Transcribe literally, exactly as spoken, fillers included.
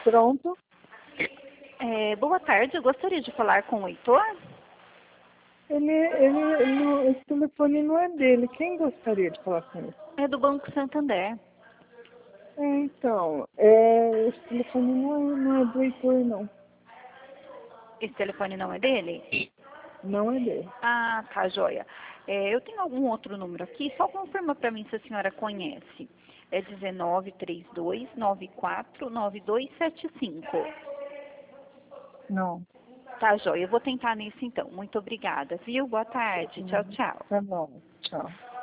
Pronto. É, boa tarde, eu gostaria de falar com o Heitor. Ele, ele, ele não- esse telefone não é dele. Quem gostaria de falar com ele? É do Banco Santander. É, então, é, esse telefone não é, não é do Heitor, não. Esse telefone não é dele? Não é dele. Ah, tá, joia. É, eu tenho algum outro número aqui, só confirma para mim se a senhora conhece. É dezenove, trinta e dois, noventa e quatro, noventa e dois setenta e cinco. Não. Tá, joia. Eu vou tentar nesse então. Muito obrigada, viu? Boa tarde. Tchau, tchau. Tá bom. Tchau.